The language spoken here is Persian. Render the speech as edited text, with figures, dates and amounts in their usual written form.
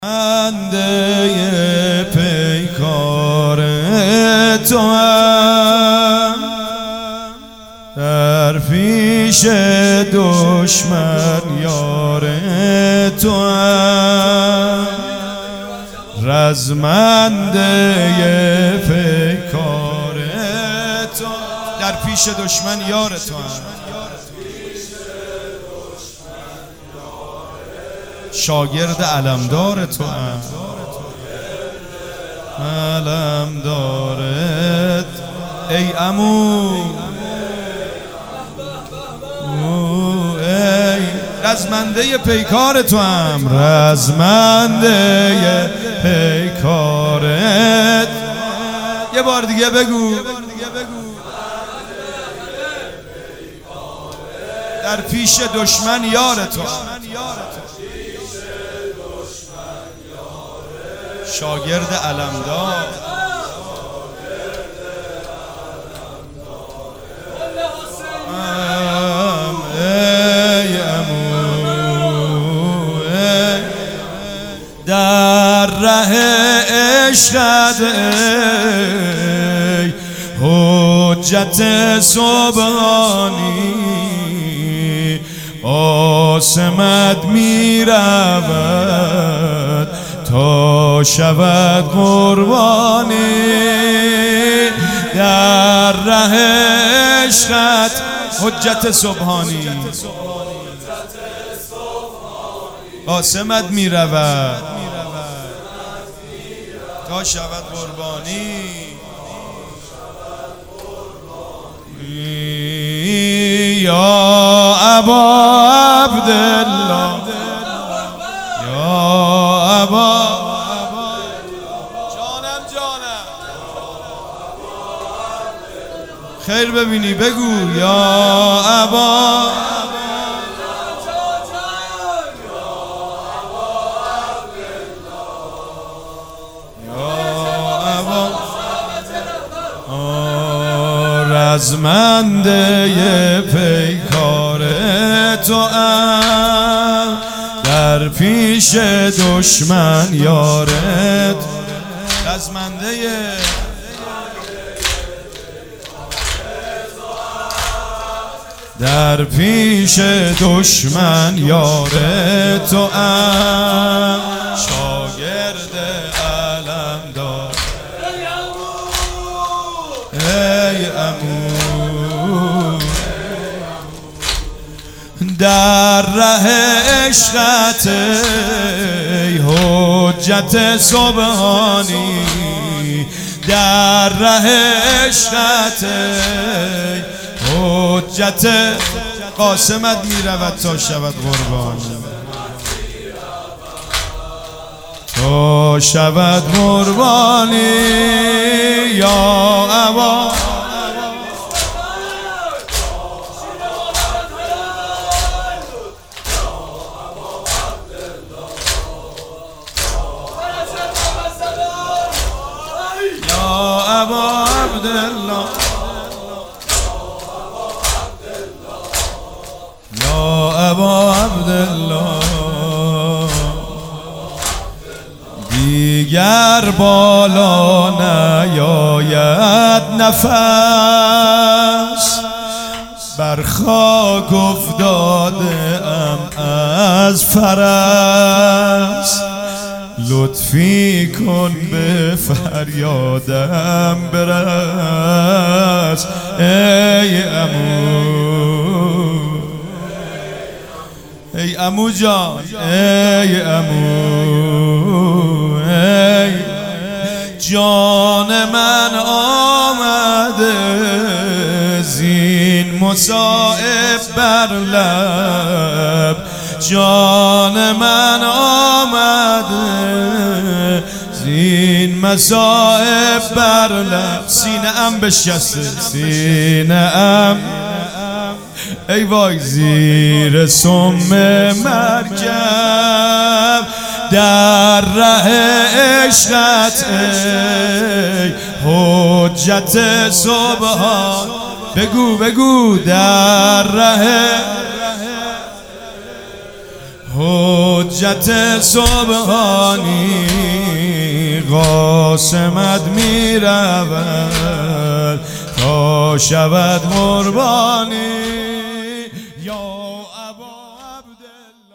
بنده پیکار توام، در پیش دشمن یار توام، رزمنده پیکار توام، در پیش دشمن یار توام، شاگرد علمدار توام، علمدارت ای عمو، ای رزمنده پیکار توام، رزمنده پیکارت. یه بار دیگه بگو. در پیش دشمن یار توام، شاگرد علمدار. ای عمو، در ره عشقت ای حجت سبحانی، عاصمت می رود تا شود قربانی، در ره عشقت حجت سبحانی، عاصمت می رود تا شود قربانی. یا ابا عبدالله، یا ابا جانم خیر ببینی بگو. یا ابا رزمنده پیکار توام، در پیش دشمن یارت، رزمنده در پیش دشمن یار توام، شاگرد علمدار ای عمو، در ره عشقت ای حجت سبحانی، در ره عشقت ای حجت قاسمت می رود تا شود قربانی، تا شود قربانی. یا ابا عبدالله، یا ابا عبدالله، دیگر بالا نیاید نفس، بر خاک افتاده ام از فرس، لطفی کن به فریادم برس ای عمو، ای عمو جان، ای عمو، ای جان من آمده زین مصائب بر لب، جان من آمده زین مصائب بر لب، سینه ام بشکسته، سینه ام ای وای زیر سم مرکب، در ره عشقت ای حجت سبحان، بگو در ره حجت سبحانی قاسمت می رود تا شود قربانی یا ابا عبدالله.